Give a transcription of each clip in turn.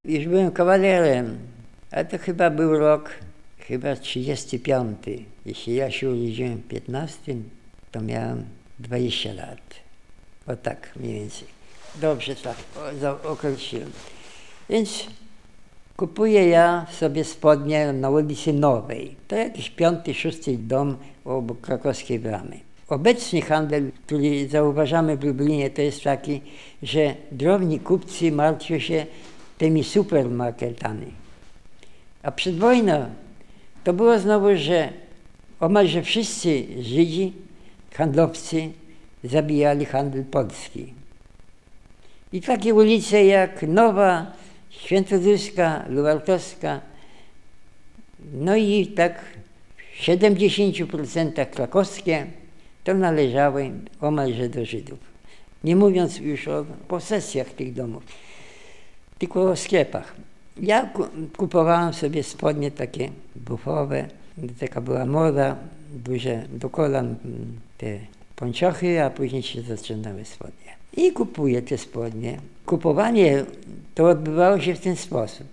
Już byłem kawalerem, a to chyba był rok, chyba 35. Jeśli ja się urodziłem w 15, to miałem 20 lat. O tak mniej więcej. Dobrze tak określiłem. Więc kupuję ja sobie spodnie na ulicy Nowej. To jakiś 5., 6. dom obok Krakowskiej Bramy. Obecny handel, który zauważamy w Lublinie, to jest taki, że drobni kupcy martwią się tymi supermarketami. A przed wojną to było znowu, że omalże wszyscy Żydzi, handlowcy zabijali handel polski. I takie ulice jak Nowa, Świętoduska, Lubartowska, no i tak w 70% krakowskie, to należały omalże do Żydów. Nie mówiąc już o posesjach tych domów, tylko o sklepach. Ja kupowałem sobie spodnie takie bufowe, taka była moda, duże do kolan te pończochy, a później się zaczynały spodnie. I kupuję te spodnie. Kupowanie to odbywało się w ten sposób,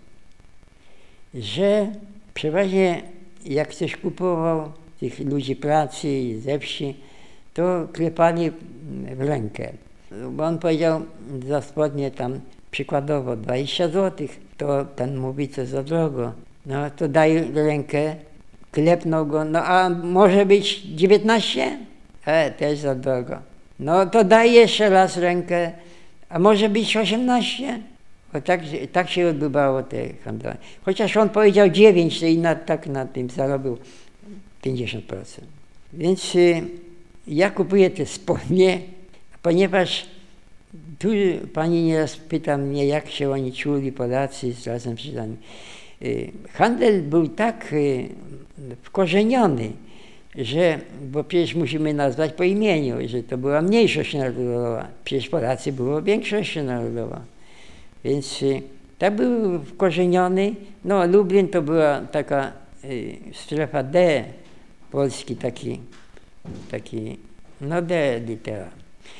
że przeważnie jak ktoś kupował tych ludzi pracy ze wsi, to klepali w rękę. Bo on powiedział za spodnie tam przykładowo 20 zł, to ten mówi, co za drogo. No to daj rękę, klepnął go, no a może być 19? Też za drogo. No to daj jeszcze raz rękę, a może być 18? Bo tak się odbywało te handlowanie. Chociaż on powiedział 9, to i tak na tym zarobił 50%. Więc ja kupuję te spodnie, ponieważ tu pani nieraz pyta mnie, jak się oni czuli, Polacy razem z Żydami. Handel był tak wkorzeniony, że, bo przecież musimy nazwać po imieniu, że to była mniejszość narodowa, przecież Polacy było większością narodową. Więc tak był wkorzeniony. No Lublin to była taka strefa D, polski taki no D litera.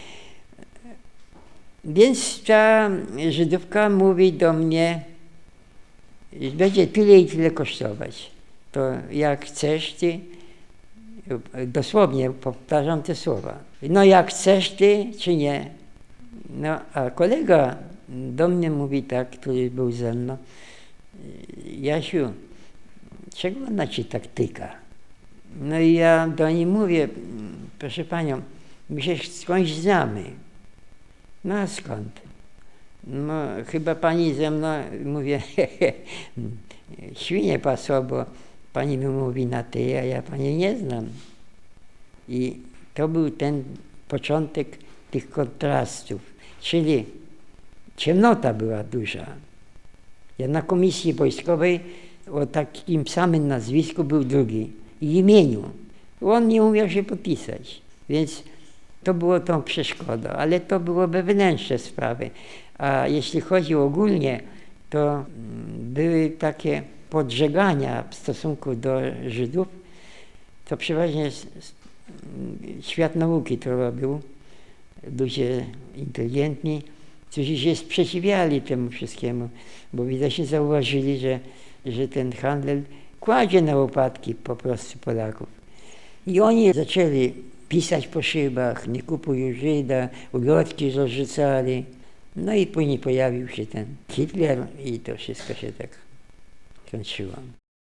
Więc ta Żydówka mówi do mnie, że będzie tyle i tyle kosztować. To jak chcesz ty, dosłownie powtarzam te słowa, no jak chcesz ty, czy nie. No a kolega do mnie mówi tak, który był ze mną, Jasiu, czego ona ci tak tyka? No i ja do niej mówię, proszę panią, my się skądś znamy. No a skąd? No chyba pani ze mną, mówię, świnie pasła, bo pani mi mówi na ty, a ja pani nie znam. I to był ten początek tych kontrastów, czyli ciemnota była duża. Ja na komisji wojskowej o takim samym nazwisku był drugi i imieniu. On nie umiał się podpisać, więc to było tą przeszkodą, ale to było wewnętrzne sprawy. A jeśli chodzi ogólnie, to były takie podżegania w stosunku do Żydów. To przeważnie świat nauki to robił, ludzie inteligentni, którzy się sprzeciwiali temu wszystkiemu, bo widocznie zauważyli, że ten handel kładzie na łopatki po prostu Polaków. I oni zaczęli pisać po szybach, nie kupuj Żyda, ulotki rozrzucali. No i później pojawił się ten Hitler i to wszystko się tak skończyło.